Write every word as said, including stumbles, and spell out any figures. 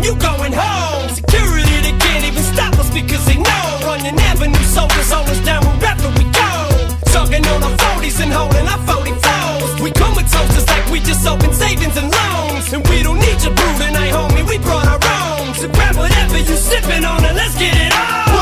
you going home. Security, they can't even stop us because they know. Running Avenue soldiers hold us down wherever we go. Talking on our forties and holding our forty-fours. We comatose just like we just opened savings and loans. And we don't need your brew tonight, homie, we brought our own. So grab whatever you sipping on and let's get it on.